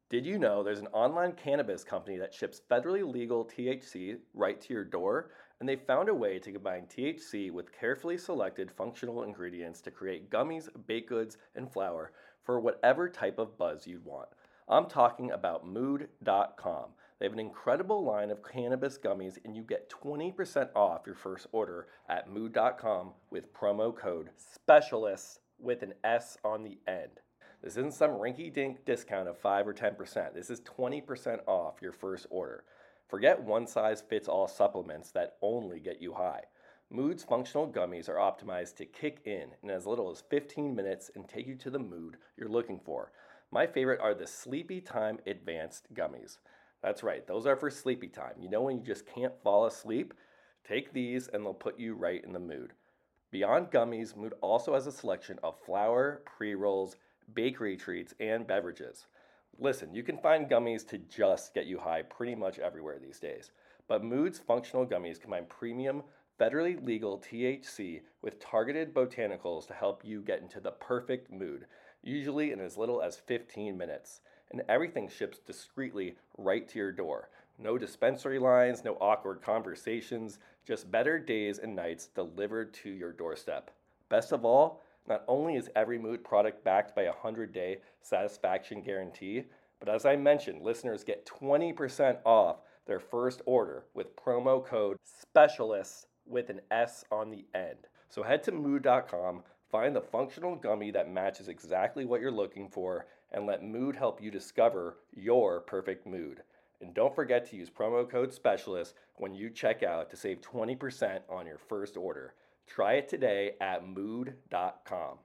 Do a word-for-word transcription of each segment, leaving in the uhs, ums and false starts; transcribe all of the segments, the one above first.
Did you know there's an online cannabis company that ships federally legal T H C right to your door? And they found a way to combine T H C with carefully selected functional ingredients to create gummies, baked goods, and flour for whatever type of buzz you'd want. I'm talking about mood dot com. They have an incredible line of cannabis gummies, and you get twenty percent off your first order at mood dot com with promo code SPECIALIST with an S on the end. This isn't some rinky dink discount of five or ten percent. This is twenty percent off your first order. Forget one size fits all supplements that only get you high. Mood's functional gummies are optimized to kick in in as little as fifteen minutes and take you to the mood you're looking for. My favorite are the Sleepy Time Advanced Gummies. That's right, those are for sleepy time. You know when you just can't fall asleep? Take these and they'll put you right in the mood. Beyond gummies, Mood also has a selection of flour, pre-rolls, bakery treats, and beverages. Listen, you can find gummies to just get you high pretty much everywhere these days. But Mood's functional gummies combine premium, federally legal T H C with targeted botanicals to help you get into the perfect mood, usually in as little as fifteen minutes. And everything ships discreetly right to your door. No dispensary lines, no awkward conversations, just better days and nights delivered to your doorstep. Best of all, not only is every Mood product backed by a one hundred day satisfaction guarantee, but as I mentioned, listeners get twenty percent off their first order with promo code SPECIALIST with an S on the end. So head to mood dot com, find the functional gummy that matches exactly what you're looking for, and let Mood help you discover your perfect mood. And don't forget to use promo code SPECIALIST when you check out to save twenty percent on your first order. Try it today at mood dot com.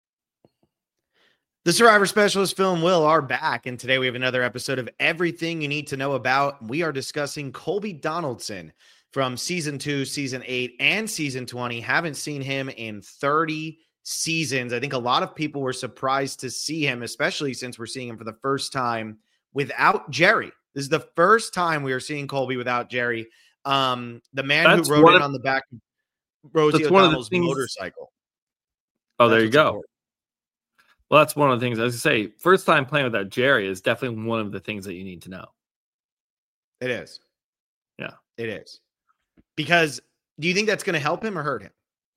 The Survivor Specialist Phil and Will are back, and today we have another episode of Everything You Need to Know About. We are discussing Colby Donaldson from season two, season eight, and season twenty. Haven't seen him in thirty seasons. I think a lot of people were surprised to see him, especially since we're seeing him for the first time without Jerry. This is the first time we are seeing Colby without Jerry. Um, the man That's who rode in of, on the back of Rosie O'Donnell's motorcycle. Oh, That's there you go. Important. Well, that's one of the things I was going to say. First time playing without Jerry is definitely one of the things that you need to know. It is. Yeah, it is. Because do you think that's going to help him or hurt him?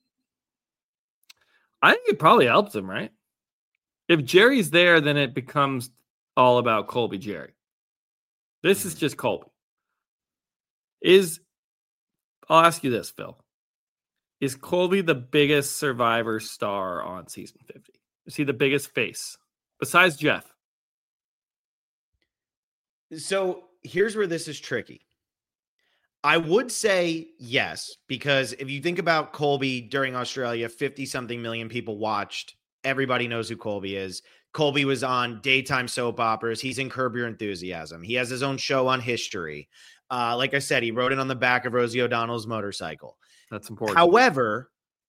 I think it probably helps him, right? If Jerry's there, then it becomes all about Colby Jerry. This mm-hmm. is just Colby. Is I'll ask you this, Phil. Is Colby the biggest Survivor star on season fifty? Is he the biggest face besides Jeff? So here's where this is tricky. I would say yes, because if you think about Colby during Australia, fifty something million people watched. Everybody knows who Colby is. Colby was on daytime soap operas. He's in Curb Your Enthusiasm. He has his own show on History. Uh, like I said, he rode it on the back of Rosie O'Donnell's motorcycle. That's important. However,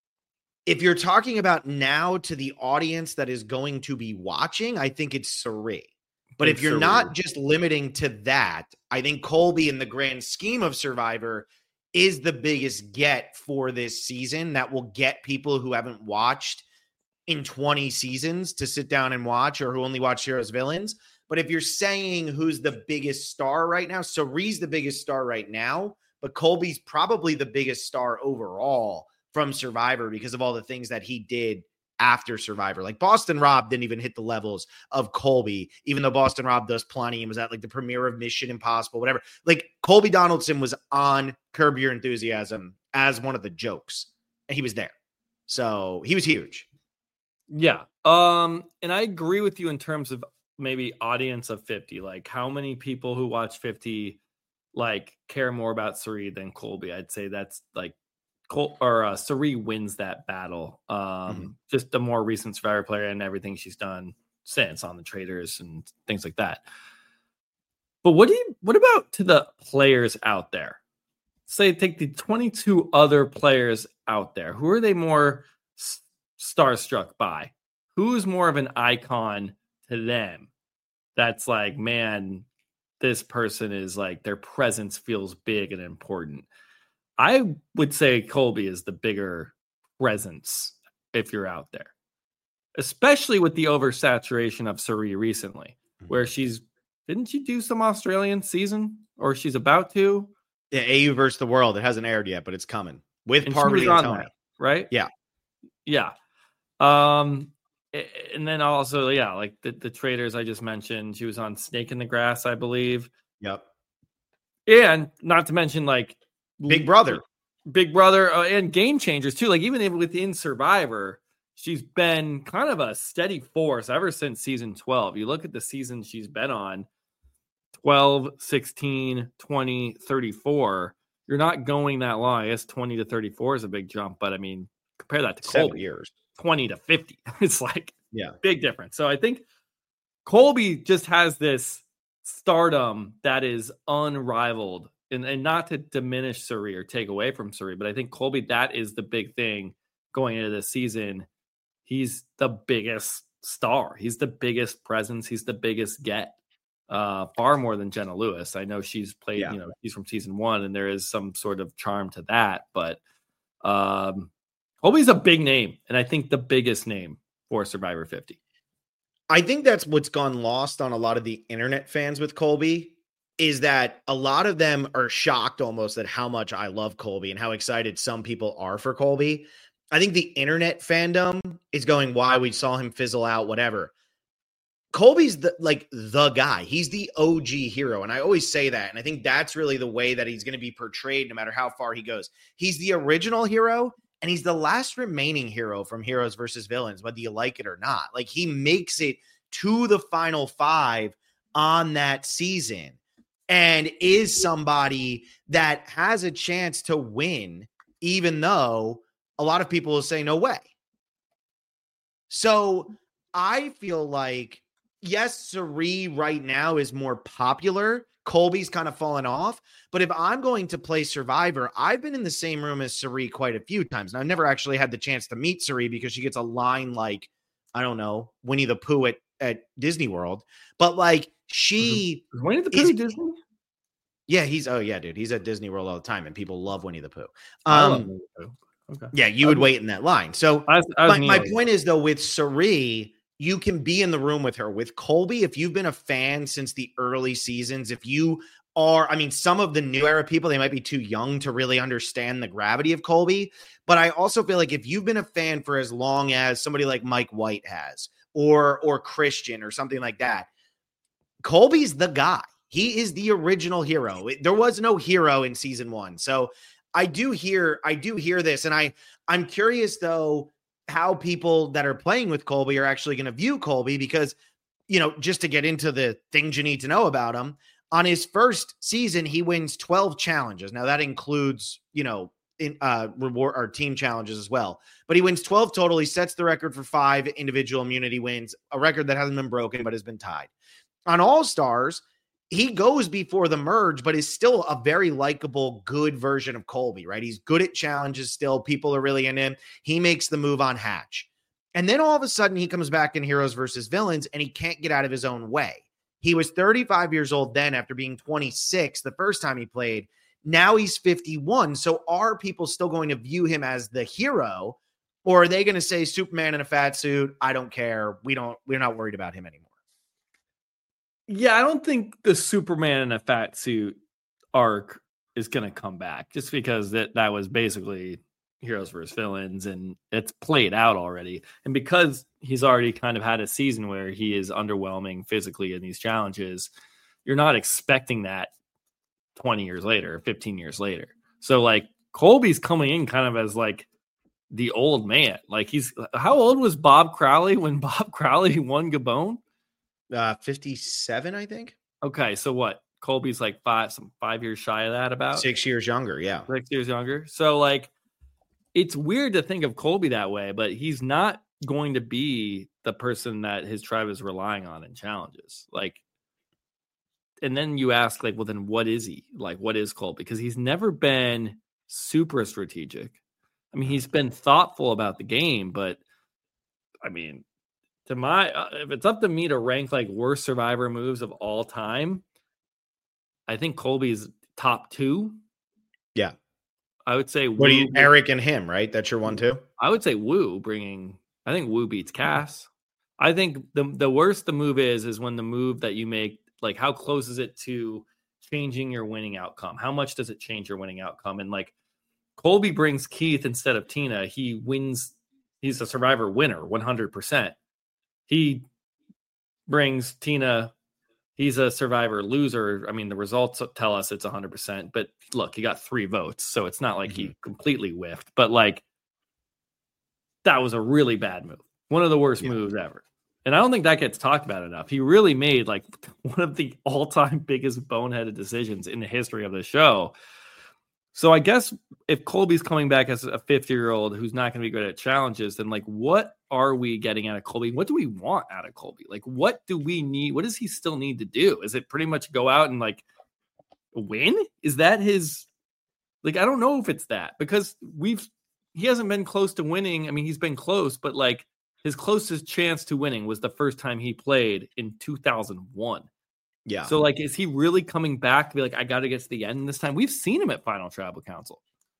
if you're talking about now to the audience that is going to be watching, I think it's Cirie. But if you're not just limiting to that, I think Colby in the grand scheme of Survivor is the biggest get for this season that will get people who haven't watched in twenty seasons to sit down and watch, or who only watch Heroes Villains. But if you're saying who's the biggest star right now, Cirie's the biggest star right now, but Colby's probably the biggest star overall from Survivor because of all the things that he did after Survivor. Like Boston Rob didn't even hit the levels of Colby, even though Boston Rob does plenty and was at like the premiere of Mission Impossible, whatever. Like Colby Donaldson was on Curb Your Enthusiasm as one of the jokes, and he was there. So he was huge. Yeah. Um, and I agree with you in terms of maybe audience of fifty. Like how many people who watch fifty like care more about Cirie than Colby? I'd say that's like Col- or uh, Cirie wins that battle. Um, mm-hmm. Just the more recent Survivor player and everything she's done since on the Traders and things like that. But what do you? What about to the players out there? Say take the twenty-two other players out there. Who are they more s- starstruck by? Who's more of an icon to them? That's like, man, this person is like their presence feels big and important. I would say Colby is the bigger presence if you're out there, especially with the oversaturation of Cirie recently, where she's didn't she do some Australian season, or she's about to? Yeah, A U versus the World. It hasn't aired yet, but it's coming with And Parvati she and was on Tony. that, right? Yeah, yeah. Um, and then also, yeah, like the, the traders I just mentioned, she was on Snake in the Grass, I believe. Yep. And not to mention like Big Brother, Big Brother, uh, and Game Changers too. Like even if within Survivor, she's been kind of a steady force ever since season twelve. You look at the season she's been on, twelve, sixteen, twenty, thirty-four. You're not going that long. I guess twenty to thirty-four is a big jump, but I mean, compare that to seven Colby. years. twenty to fifty. It's like yeah, big difference. So I think Colby just has this stardom that is unrivaled, and, and not to diminish Cirie or take away from Cirie, but I think Colby, that is the big thing going into this season. He's the biggest star. He's the biggest presence. He's the biggest get, uh, far more than Jenna Lewis. I know she's played, yeah. you know, she's from season one, and there is some sort of charm to that, but um, Colby's a big name, and I think the biggest name for Survivor fifty. I think that's what's gone lost on a lot of the internet fans with Colby, is that a lot of them are shocked almost at how much I love Colby and how excited some people are for Colby. I think the internet fandom is going, why we saw him fizzle out, whatever. Colby's the like the guy. He's the O G hero. And I always say that. And I think that's really the way that he's going to be portrayed no matter how far he goes. He's the original hero, and he's the last remaining hero from Heroes versus Villains, whether you like it or not. Like, he makes it to the final five on that season and is somebody that has a chance to win, even though a lot of people will say no way. So I feel like, yes, Cirie right now is more popular. Colby's kind of fallen off. But if I'm going to play Survivor, I've been in the same room as Cirie quite a few times. Now, I've never actually had the chance to meet Cirie because she gets a line like, I don't know, Winnie the Pooh at, at Disney World. But like, she is Winnie the Pooh is, Disney? Yeah, he's oh yeah, dude. He's at Disney World all the time, and people love Winnie the Pooh. Um, I love Winnie the Pooh. Okay. Yeah, you would wait in that line. So I was, I was my, my point is, though, with Cirie, you can be in the room with her. With Colby, if you've been a fan since the early seasons, if you are, I mean, some of the new era people, they might be too young to really understand the gravity of Colby. But I also feel like if you've been a fan for as long as somebody like Mike White has, or or Christian or something like that, Colby's the guy. He is the original hero. There was no hero in season one. So I do hear, I do hear this. And I, I'm curious though, how people that are playing with Colby are actually going to view Colby, because, you know, just to get into the things you need to know about him, on his first season, he wins twelve challenges. Now that includes, you know, in uh reward or team challenges as well, but he wins twelve total. He sets the record for five individual immunity wins, a record that hasn't been broken, but has been tied. On All Stars, he goes before the merge, but is still a very likable, good version of Colby, right? He's good at challenges still. People are really into him. He makes the move on Hatch. And then all of a sudden he comes back in Heroes versus Villains and he can't get out of his own way. He was thirty-five years old then after being twenty-six the first time he played. Now he's fifty-one. So are people still going to view him as the hero, or are they going to say Superman in a fat suit? I don't care. We don't, we're not worried about him anymore. Yeah, I don't think the Superman in a fat suit arc is going to come back, just because that, that was basically Heroes versus Villains and it's played out already. And because he's already kind of had a season where he is underwhelming physically in these challenges, you're not expecting that twenty years later, fifteen years later. So like Colby's coming in kind of as like the old man. Like he's, how old was Bob Crowley when Bob Crowley won Gabon? Uh, fifty-seven, I think. Okay, so what? Colby's like five, some five years shy of that, about six years younger. Yeah, six years younger. So like, it's weird to think of Colby that way, but he's not going to be the person that his tribe is relying on in challenges. Like, and then you ask, like, well, then what is he? Like, what is Colby? Because he's never been super strategic. I mean, he's been thoughtful about the game, but I mean, to my, uh, if it's up to me to rank like worst Survivor moves of all time, I think Colby's top two. Yeah. I would say what Woo, do you, Eric and him, right? That's your one too. I would say Woo bringing. I think Woo beats Cass. I think the the worst the move is is when the move that you make Like, how close is it to changing your winning outcome? How much does it change your winning outcome? And like Colby brings Keith instead of Tina. He wins. He's a Survivor winner, one hundred percent. He brings Tina. He's a Survivor loser. I mean, the results tell us it's one hundred percent. But look, he got three votes, so it's not like mm-hmm. he completely whiffed. But like, that was a really bad move. One of the worst yeah. moves ever. And I don't think that gets talked about enough. He really made like one of the all-time biggest boneheaded decisions in the history of the show. So I guess if Colby's coming back as a fifty-year-old who's not going to be good at challenges, then like, what are we getting out of Colby? What do we want out of Colby? Like, what do we need? What does he still need to do? Is it pretty much go out and like win? Is that his, like, I don't know if it's that, because we've, he hasn't been close to winning. I mean, he's been close, but like his closest chance to winning was the first time he played in two thousand one. Yeah. So, like, is he really coming back to be like, I got to get to the end this time? We've seen him at Final Tribal Council.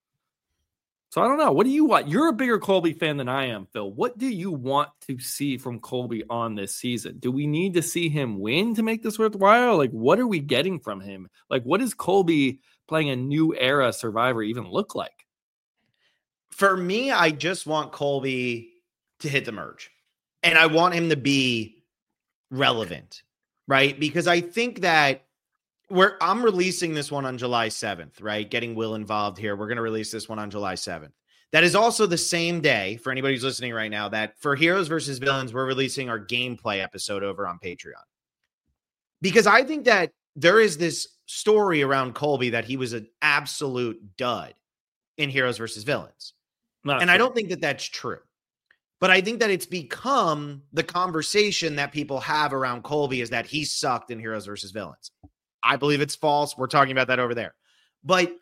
So, I don't know. What do you want? You're a bigger Colby fan than I am, Phil. What do you want to see from Colby on this season? Do we need to see him win to make this worthwhile? Like, what are we getting from him? Like, what does Colby playing a new era Survivor even look like? For me, I just want Colby to hit the merge. And I want him to be relevant. Right? Because I think that we're I'm releasing this one on July seventh, right? Getting Will involved here. We're going to release this one on July seventh. That is also the same day, for anybody who's listening right now, that for Heroes versus Villains, we're releasing our gameplay episode over on Patreon. Because I think that there is this story around Colby that he was an absolute dud in Heroes versus Villains. Not and true. I don't think that that's true. But I think that it's become the conversation that people have around Colby is that he sucked in Heroes versus Villains. I believe it's false. We're talking about that over there. But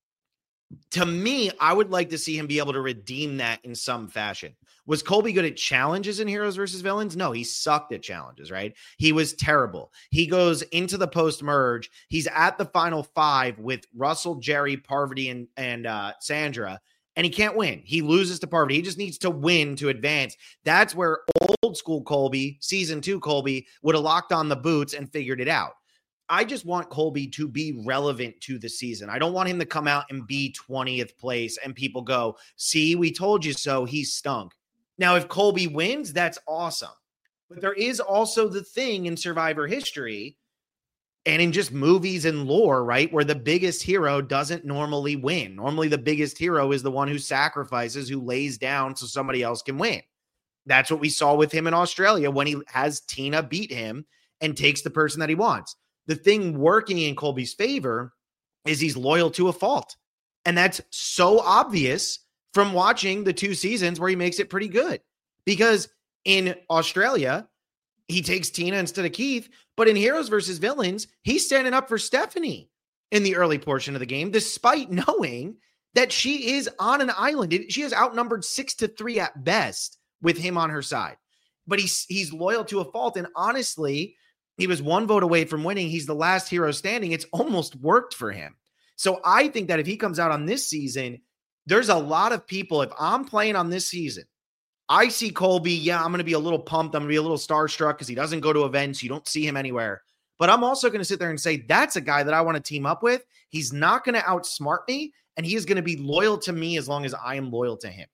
to me, I would like to see him be able to redeem that in some fashion. Was Colby good at challenges in Heroes versus Villains? No, he sucked at challenges, right? He was terrible. He goes into the post-merge. He's at the final five with Russell, Jerry, Parvati, and, and uh, Sandra. And he can't win. He loses to Parvati. He just needs to win to advance. That's where old school Colby, season two Colby, would have locked on the boots and figured it out. I just want Colby to be relevant to the season. I don't want him to come out and be twentieth place and people go, see, we told you so. He stunk. Now, if Colby wins, that's awesome. But there is also the thing in Survivor history and in just movies and lore, right, where the biggest hero doesn't normally win. Normally, the biggest hero is the one who sacrifices, who lays down so somebody else can win. That's what we saw with him in Australia when he has Tina beat him and takes the person that he wants. The thing working in Colby's favor is he's loyal to a fault. And that's so obvious from watching the two seasons where he makes it pretty good. Because in Australia, he takes Tina instead of Keith, but in Heroes versus Villains, he's standing up for Stephanie in the early portion of the game, despite knowing that she is on an island. She is outnumbered six to three at best with him on her side, but he's, he's loyal to a fault. And honestly, he was one vote away from winning. He's the last hero standing. It's almost worked for him. So I think that if he comes out on this season, there's a lot of people, if I'm playing on this season, I see Colby, yeah, I'm going to be a little pumped. I'm going to be a little starstruck because he doesn't go to events. You don't see him anywhere. But I'm also going to sit there and say, that's a guy that I want to team up with. He's not going to outsmart me, and he is going to be loyal to me as long as I am loyal to him.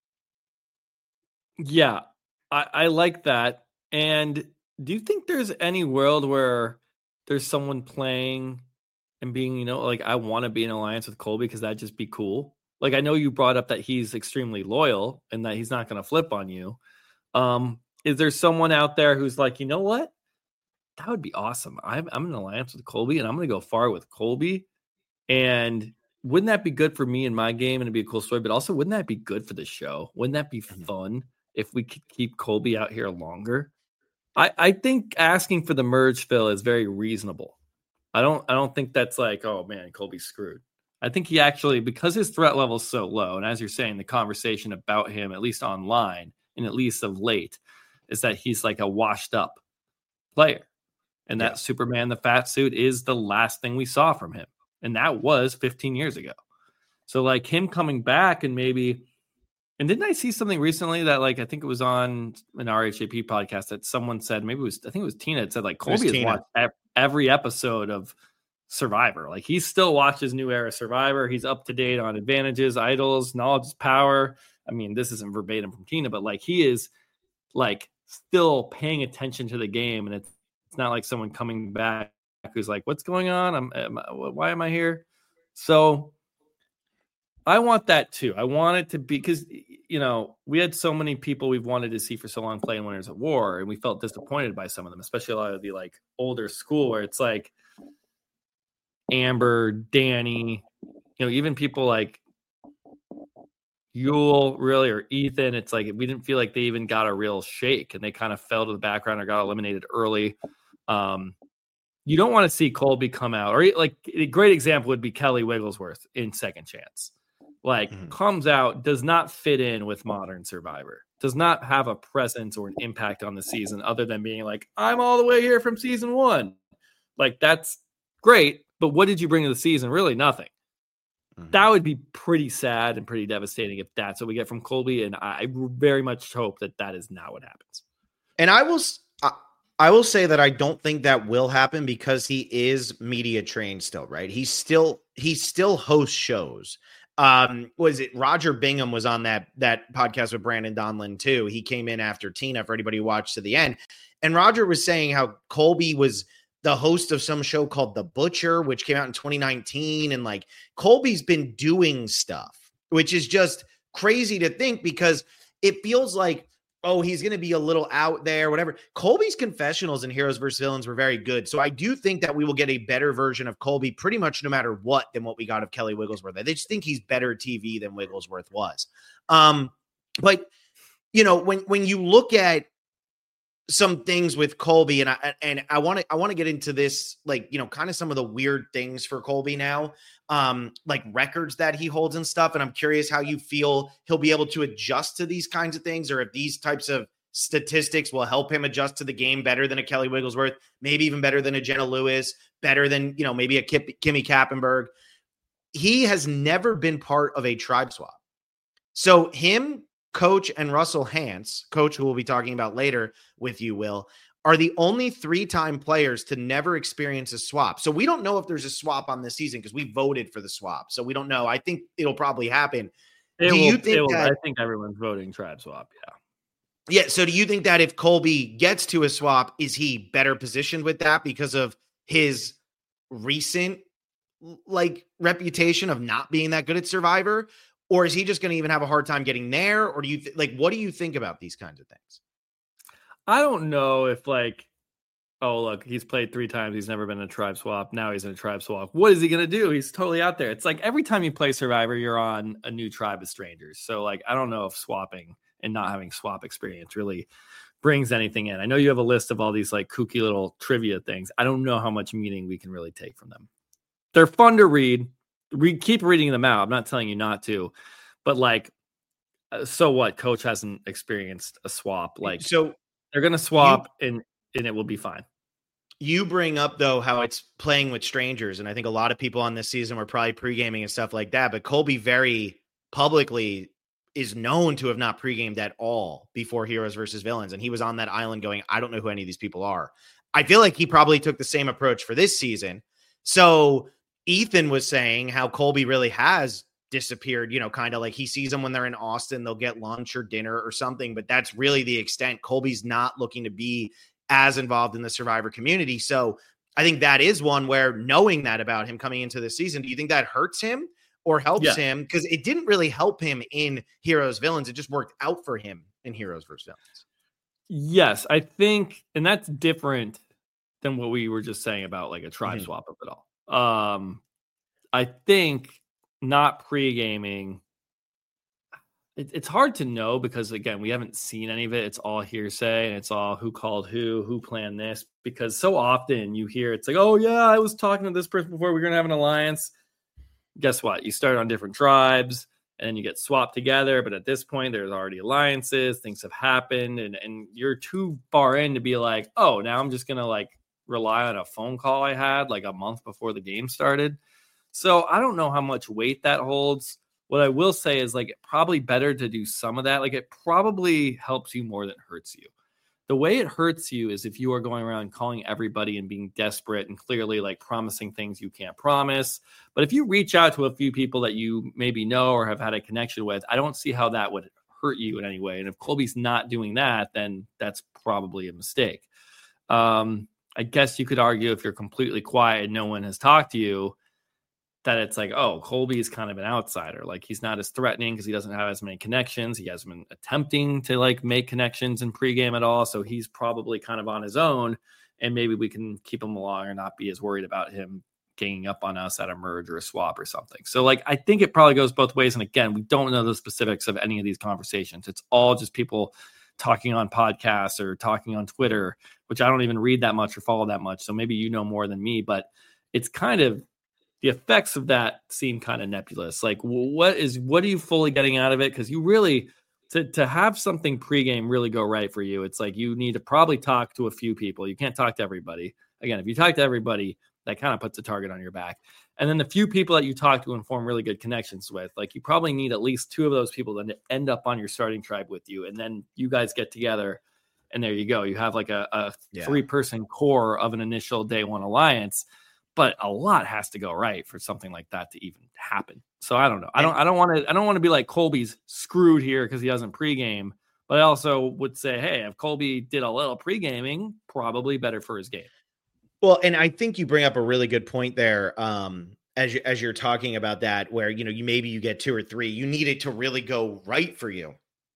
Yeah, I, I like that. And do you think there's any world where there's someone playing and being, you know, like, I want to be in alliance with Colby because that'd just be cool? Like, I know you brought up that he's extremely loyal and that he's not going to flip on you. Um, is there someone out there who's like, you know what? That would be awesome. I'm, I'm in an alliance with Colby and I'm going to go far with Colby. And wouldn't that be good for me in my game? And it'd be a cool story, but also wouldn't that be good for the show? Wouldn't that be fun if we could keep Colby out here longer? I, I think asking for the merge, Phil, is very reasonable. I don't, I don't think that's like, oh man, Colby's screwed. I think he actually, because his threat level is so low, and as you're saying, the conversation about him, at least online and at least of late, is that he's like a washed up player. And that yeah. Superman, the fat suit, is the last thing we saw from him. And that was fifteen years ago. So like him coming back and maybe, and didn't I see something recently that like, I think it was on an R H A P podcast that someone said, maybe it was, I think it was Tina, it said like Colby has watched every episode of Survivor. Like he still watches New Era Survivor. He's up to date on advantages, idols, knowledge is power. I mean, this isn't verbatim from Tina, but like he is like still paying attention to the game. And it's, it's not like someone coming back who's like, what's going on? I'm, am I, why am I here? So I want that too. I want it to be, because, you know, we had so many people we've wanted to see for so long playing Winners at War, and we felt disappointed by some of them, especially a lot of the like older school where it's like Amber, Danny, you know, even people like Yule, really, or Ethan. It's like we didn't feel like they even got a real shake, and they kind of fell to the background or got eliminated early. Um, you don't want to see Colby come out, or like a great example would be Kelly Wigglesworth in Second Chance. Like mm-hmm. comes out, does not fit in with modern Survivor, does not have a presence or an impact on the season other than being like, I'm all the way here from season one. Like that's great, but what did you bring to the season? Really nothing. Mm-hmm. That would be pretty sad and pretty devastating if that's what we get from Colby. And I very much hope that that is not what happens. And I will, I will say that I don't think that will happen because he is media trained still, right? He's still, he still hosts shows. Um, was it Roger Bingham was on that, that podcast with Brandon Donlin too. He came in after Tina for anybody who watched to the end. And Roger was saying how Colby was the host of some show called The Butcher, which came out in twenty nineteen. And like Colby's been doing stuff, which is just crazy to think because it feels like, oh, he's going to be a little out there, whatever. Colby's confessionals in Heroes versus Villains were very good. So I do think that we will get a better version of Colby pretty much no matter what than what we got of Kelly Wigglesworth. I just think he's better T V than Wigglesworth was. Um, but, you know, when, when you look at some things with Colby, and I, and I want to, I want to get into this, like, you know, kind of some of the weird things for Colby now, um, like records that he holds and stuff. And I'm curious how you feel he'll be able to adjust to these kinds of things, or if these types of statistics will help him adjust to the game better than a Kelly Wigglesworth, maybe even better than a Jenna Lewis, better than, you know, maybe a Kip, Kimmy Kappenberg. He has never been part of a tribe swap. So him, Coach, and Russell Hantz, Coach, who we'll be talking about later with you, Will, are the only three-time players to never experience a swap. So we don't know if there's a swap on this season because we voted for the swap. So we don't know. I think it'll probably happen. It do will, you think will, that, I think everyone's voting tribe swap, yeah. Yeah, so do you think that if Colby gets to a swap, is he better positioned with that because of his recent like reputation of not being that good at Survivor? Or is he just going to even have a hard time getting there? Or do you th- like, what do you think about these kinds of things? I don't know if like, oh, look, he's played three times. He's never been in a tribe swap. Now he's in a tribe swap. What is he going to do? He's totally out there. It's like every time you play Survivor, you're on a new tribe of strangers. So like, I don't know if swapping and not having swap experience really brings anything in. I know you have a list of all these like kooky little trivia things. I don't know how much meaning we can really take from them. They're fun to read. Read, keep reading them out. I'm not telling you not to, but like, uh, so what? Coach hasn't experienced a swap. Like, so they're going to swap you, and, and it will be fine. You bring up though, how it's playing with strangers. And I think a lot of people on this season were probably pre-gaming and stuff like that, but Colby very publicly is known to have not pre-gamed at all before Heroes versus Villains. And he was on that island going, I don't know who any of these people are. I feel like he probably took the same approach for this season. So Ethan was saying how Colby really has disappeared, you know, kind of like he sees them when they're in Austin, they'll get lunch or dinner or something, but that's really the extent. Colby's not looking to be as involved in the Survivor community. So I think that is one where knowing that about him coming into the season, do you think that hurts him or helps yeah. him? Because it didn't really help him in Heroes Villains. It just worked out for him in Heroes versus Villains. Yes, I think, and that's different than what we were just saying about like a tribe mm-hmm. swap of it all. Um, I think not pre-gaming, it, it's hard to know because, again, we haven't seen any of it. It's all hearsay and it's all who called who, who planned this, because so often you hear it's like, oh, yeah, I was talking to this person before, we're going to have an alliance. Guess what? You start on different tribes and then you get swapped together. But at this point, there's already alliances. Things have happened and, and you're too far in to be like, oh, now I'm just going to like rely on a phone call I had like a month before the game started. So I don't know how much weight that holds. What I will say is like probably better to do some of that. Like it probably helps you more than hurts you. The way it hurts you is if you are going around calling everybody and being desperate and clearly like promising things you can't promise. But if you reach out to a few people that you maybe know or have had a connection with, I don't see how that would hurt you in any way. And if Colby's not doing that, then that's probably a mistake. Um, I guess you could argue if you're completely quiet and no one has talked to you, that it's like, oh, Colby is kind of an outsider. Like he's not as threatening because he doesn't have as many connections. He hasn't been attempting to like make connections in pregame at all. So he's probably kind of on his own, and maybe we can keep him along or not be as worried about him ganging up on us at a merge or a swap or something. So like, I think it probably goes both ways. And again, we don't know the specifics of any of these conversations. It's all just people talking on podcasts or talking on Twitter, which I don't even read that much or follow that much. So maybe you know more than me, but it's kind of, the effects of that seem kind of nebulous. Like what is, what are you fully getting out of it? Because you really, to, to have something pregame really go right for you, it's like you need to probably talk to a few people. You can't talk to everybody. Again, if you talk to everybody, that kind of puts a target on your back. And then the few people that you talk to and form really good connections with, like you probably need at least two of those people that end up on your starting tribe with you. And then you guys get together and there you go. You have like a, a yeah. three person core of an initial day one alliance. But a lot has to go right for something like that to even happen. So I don't know. I don't. I don't want to. I don't want to be like Colby's screwed here because he doesn't pregame. But I also would say, hey, if Colby did a little pregaming, probably better for his game. Well, and I think you bring up a really good point there. Um, as you, as you're talking about that, where you know you maybe you get two or three, you need it to really go right for you.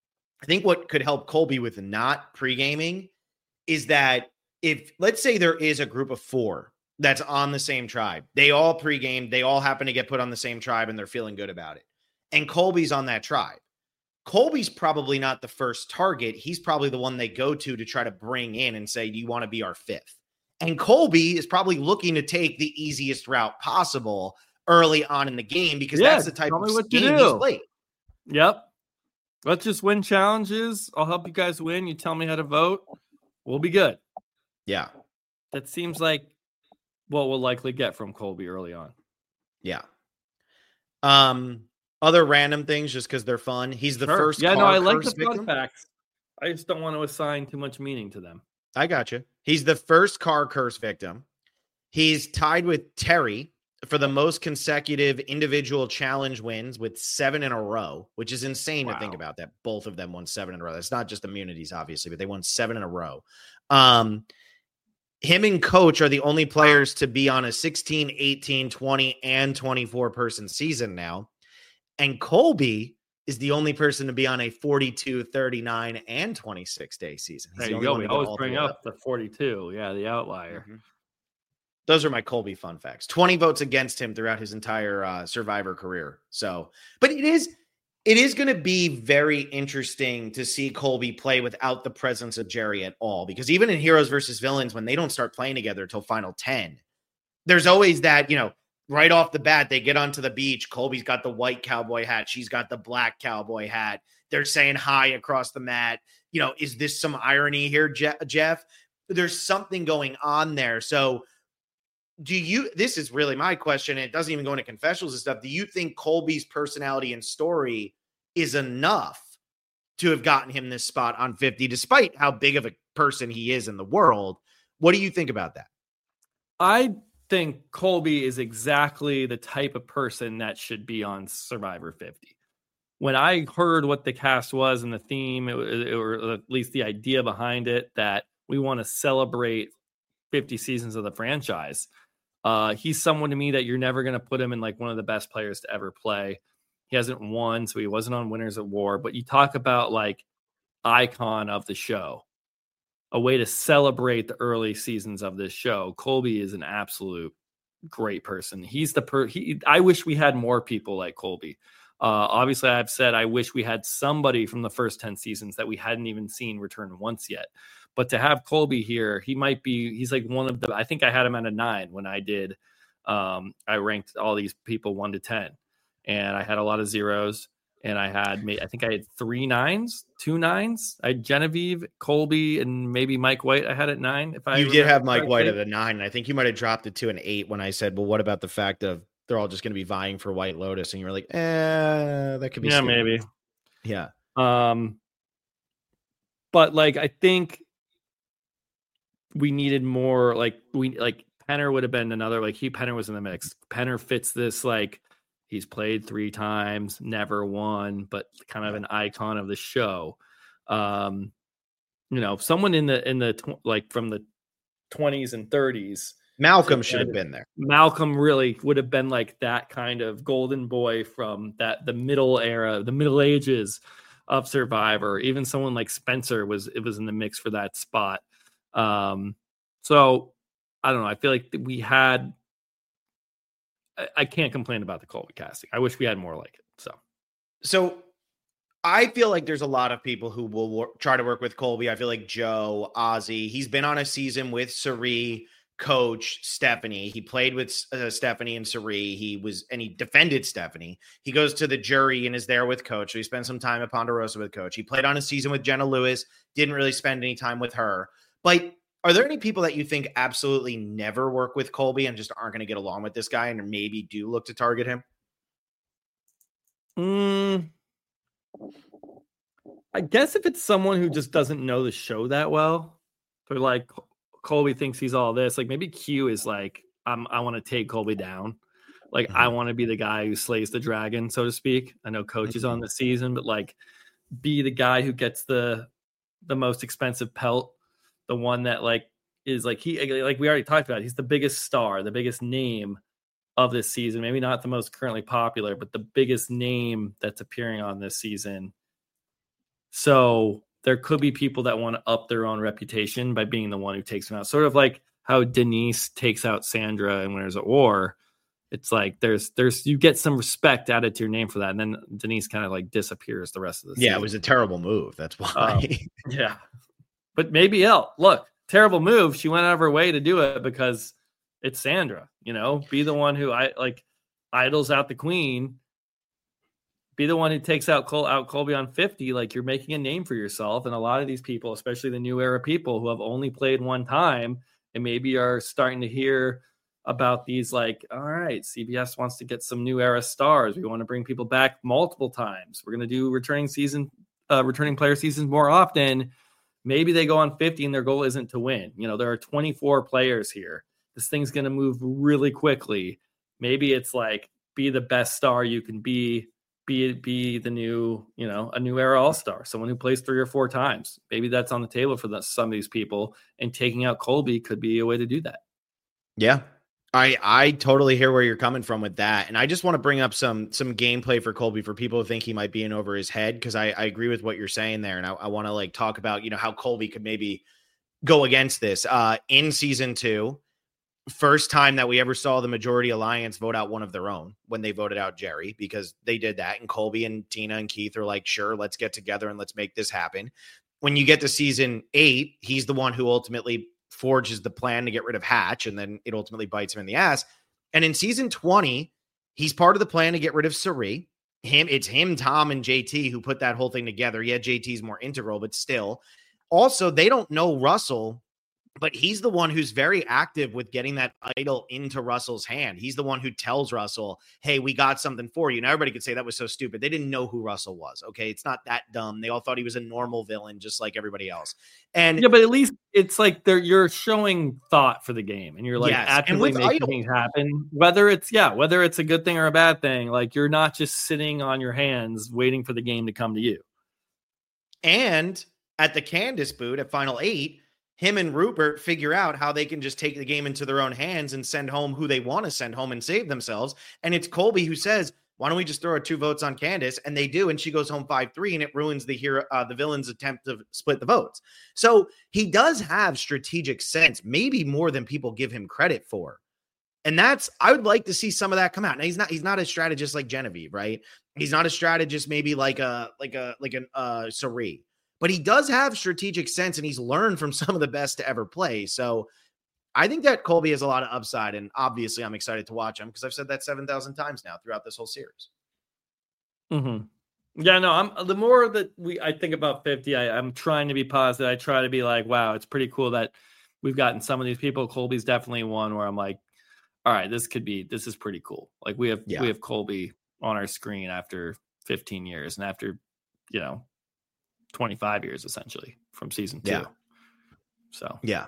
I think what could help Colby with not pregaming is that if let's say there is a group of four that's on the same tribe. They all pregame. They all happen to get put on the same tribe and they're feeling good about it. And Colby's on that tribe. Colby's probably not the first target. He's probably the one they go to to try to bring in and say, do you want to be our fifth? And Colby is probably looking to take the easiest route possible early on in the game because yeah, that's the type of game he's played. Yep. Let's just win challenges. I'll help you guys win. You tell me how to vote. We'll be good. Yeah. That seems like what we'll likely get from Colby early on. Yeah. Um, other random things just because they're fun. He's the sure. first. Yeah, car no, I like the victim. fun facts. I just don't want to assign too much meaning to them. I got you. He's the first car curse victim. He's tied with Terry for the most consecutive individual challenge wins with seven in a row, which is insane wow. to think about that. Both of them won seven in a row. That's not just immunities, obviously, but they won seven in a row. Um, Him and Coach are the only players to be on a sixteen, eighteen, twenty, and twenty-four person season now. And Colby is the only person to be on a forty-two, thirty-nine, and twenty-six day season. He's there you go. We always bring up the forty-two. Yeah, the outlier. Mm-hmm. Those are my Colby fun facts. twenty votes against him throughout his entire uh, Survivor career. So, but it is... It is going to be very interesting to see Colby play without the presence of Jerry at all, because even in Heroes versus Villains, when they don't start playing together until final ten, there's always that, you know, right off the bat, they get onto the beach. Colby's got the white cowboy hat. She's got the black cowboy hat. They're saying hi across the mat. You know, is this some irony here, Je- Jeff? There's something going on there. So do you, this is really my question, and it doesn't even go into confessionals and stuff. Do you think Colby's personality and story is enough to have gotten him this spot on fifty, despite how big of a person he is in the world? What do you think about that? I think Colby is exactly the type of person that should be on Survivor fifty. When I heard what the cast was and the theme, it, it, or at least the idea behind it, that we want to celebrate fifty seasons of the franchise, Uh, he's someone to me that you're never going to put him in like one of the best players to ever play. He hasn't won, so he wasn't on Winners at War. But you talk about like icon of the show, a way to celebrate the early seasons of this show. Colby is an absolute great person. He's the per. He, I wish we had more people like Colby. Uh, obviously, I've said I wish we had somebody from the first ten seasons that we hadn't even seen return once yet. But to have Colby here, he might be, he's like one of the, I think I had him at a nine when I did, um, I ranked all these people one to ten. And I had a lot of zeros. And I had, I think I had three nines, two nines. I had Genevieve, Colby, and maybe Mike White I had at nine. If I You did have Mike White at a nine. And I think you might have dropped it to an eight when I said, well, what about the fact of they're all just going to be vying for White Lotus? And you were like, eh, that could be. Yeah, stupid. maybe. Yeah. Um, But like, I think we needed more. Like we like Penner would have been another. Like he Penner was in the mix. Penner fits this. Like he's played three times, never won, but kind of an icon of the show. Um, you know, someone in the in the tw- like from the twenties and thirties. Malcolm should have been there. Malcolm really would have been like that kind of golden boy from that the middle era, the Middle Ages of Survivor. Even someone like Spencer was it was in the mix for that spot. Um, so I don't know. I feel like we had. I, I can't complain about the Colby casting. I wish we had more like it. So, so I feel like there's a lot of people who will wor- try to work with Colby. I feel like Joe, Ozzy. He's been on a season with Cirie, Coach, Stephanie. He played with uh, Stephanie and Cirie. He was, and he defended Stephanie. He goes to the jury and is there with Coach. So he spent some time at Ponderosa with Coach. He played on a season with Jenna Lewis. Didn't really spend any time with her. But are there any people that you think absolutely never work with Colby and just aren't going to get along with this guy and maybe do look to target him? Mm, I guess if it's someone who just doesn't know the show that well, they're like, Colby thinks he's all this. Like maybe Q is like, I'm, I want to take Colby down. Like mm-hmm. I want to be the guy who slays the dragon, so to speak. I know Coach mm-hmm. is on the season, but like be the guy who gets the the most expensive pelt, the one that like is like he like we already talked about. He's the biggest star, the biggest name of this season. Maybe not the most currently popular, but the biggest name that's appearing on this season. So there could be people that want to up their own reputation by being the one who takes them out. Sort of like how Denise takes out Sandra in Winners at War. It's like there's there's you get some respect added to your name for that, and then Denise kind of like disappears the rest of the season. Yeah, it was a terrible move. That's why. Um, yeah, but maybe El, look, terrible move. She went out of her way to do it because it's Sandra. You know, be the one who I like idles out the queen. Be the one who takes out Col- out Colby on fifty. Like you're making a name for yourself. And a lot of these people, especially the new era people who have only played one time and maybe are starting to hear about these, like, all right, C B S wants to get some new era stars. We want to bring people back multiple times. We're going to do returning season, uh, returning player seasons more often. Maybe they go on fifty and their goal isn't to win. You know, there are twenty-four players here. This thing's going to move really quickly. Maybe it's like, be the best star you can be. Be be the new, you know, a new era all-star, someone who plays three or four times. Maybe that's on the table for the, some of these people, and taking out Colby could be a way to do that. Yeah, I I totally hear where you're coming from with that, and I just want to bring up some some gameplay for Colby for people who think he might be in over his head, because I, I agree with what you're saying there, and I, I want to like talk about, you know, how Colby could maybe go against this uh, in season two. First time that we ever saw the Majority Alliance vote out one of their own when they voted out Jerry, because they did that. And Colby and Tina and Keith are like, sure, let's get together and let's make this happen. When you get to season eight, he's the one who ultimately forges the plan to get rid of Hatch, and then it ultimately bites him in the ass. And in season twenty, he's part of the plan to get rid of Cirie. Him, it's him, Tom, and J T who put that whole thing together. Yeah, J T's more integral, but still. Also, they don't know Russell, but he's the one who's very active with getting that idol into Russell's hand. He's the one who tells Russell, hey, we got something for you. Now, everybody could say that was so stupid. They didn't know who Russell was. Okay. It's not that dumb. They all thought he was a normal villain, just like everybody else. And yeah, but at least it's like they're, you're showing thought for the game, and you're like yes, actively making idol- things happen, whether it's, yeah, whether it's a good thing or a bad thing. Like you're not just sitting on your hands waiting for the game to come to you. And at the Candace boot at Final Eight, him and Rupert figure out how they can just take the game into their own hands and send home who they want to send home and save themselves. And it's Colby who says, why don't we just throw our two votes on Candace? And they do. And she goes home five three, and it ruins the hero, uh, the villain's attempt to split the votes. So he does have strategic sense, maybe more than people give him credit for. And that's, I would like to see some of that come out. Now he's not, he's not a strategist like Genevieve, right? He's not a strategist, maybe like a, like a, like an, uh, Cirie. But he does have strategic sense, and he's learned from some of the best to ever play. So I think that Colby has a lot of upside, and obviously I'm excited to watch him because I've said that seven thousand times now throughout this whole series. Mm-hmm. Yeah, no, I'm the more that we I think about fifty, I, I'm trying to be positive. I try to be like, wow, it's pretty cool that we've gotten some of these people. Colby's definitely one where I'm like, all right, this could be, this is pretty cool. Like we have, yeah. we have Colby on our screen after fifteen years, and after, you know, twenty-five years essentially from season two. Yeah. So yeah,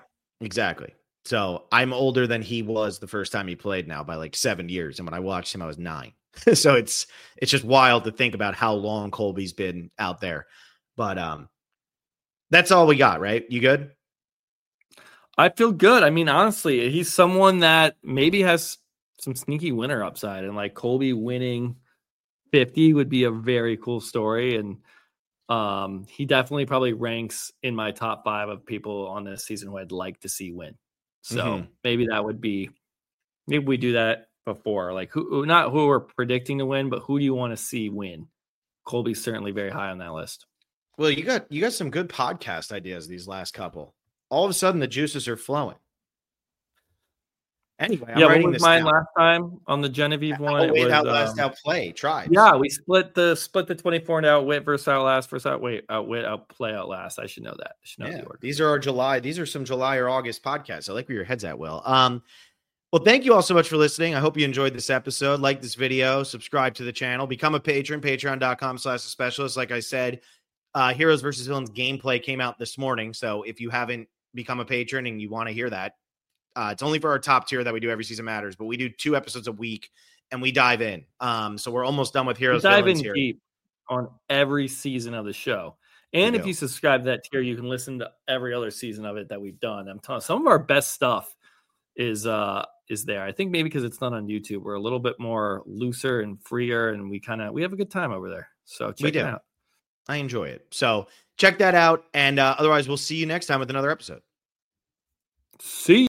Exactly. So I'm older than he was the first time he played now by like seven years. And when I watched him, I was nine. So it's it's just wild to think about how long Colby's been out there. But um, that's all we got, right? You good? I feel good. I mean, honestly, he's someone that maybe has some sneaky winner upside, and like Colby winning fifty would be a very cool story. And um, he definitely probably ranks in my top five of people on this season who I'd like to see win. So mm-hmm. maybe that would be, maybe we do that before, like who, not who we're predicting to win, but who do you want to see win? Colby's certainly very high on that list. Well, you got, you got some good podcast ideas these last couple. All of a sudden the juices are flowing. Anyway, I'm yeah, writing what was this mine down. last time on the Genevieve one? Outwit, it was, Outlast, um, Outplay, Tribes. Yeah, we split the split the twenty-four into Outwit versus Outlast versus Outwit, Outwit, Outplay, Outlast. I should know that. I should know yeah, the order. These are our July. These are some July or August podcasts. I like where your head's at, Will. Um, well, thank you all so much for listening. I hope you enjoyed this episode. Like this video, subscribe to the channel, become a patron, patreon.com slash specialist. Like I said, uh, Heroes versus Villains gameplay came out this morning. So if you haven't become a patron and you want to hear that, Uh, it's only for our top tier that we do every season matters, but we do two episodes a week and we dive in. Um, so we're almost done with Heroes. We dive in here. deep on every season of the show. And if you subscribe to that tier, you can listen to every other season of it that we've done. I'm telling you, some of our best stuff is uh is there. I think maybe because it's not on YouTube, we're a little bit more looser and freer, and we kind of we have a good time over there. So check we do. it out. I enjoy it. So check that out. And uh, otherwise, we'll see you next time with another episode. See.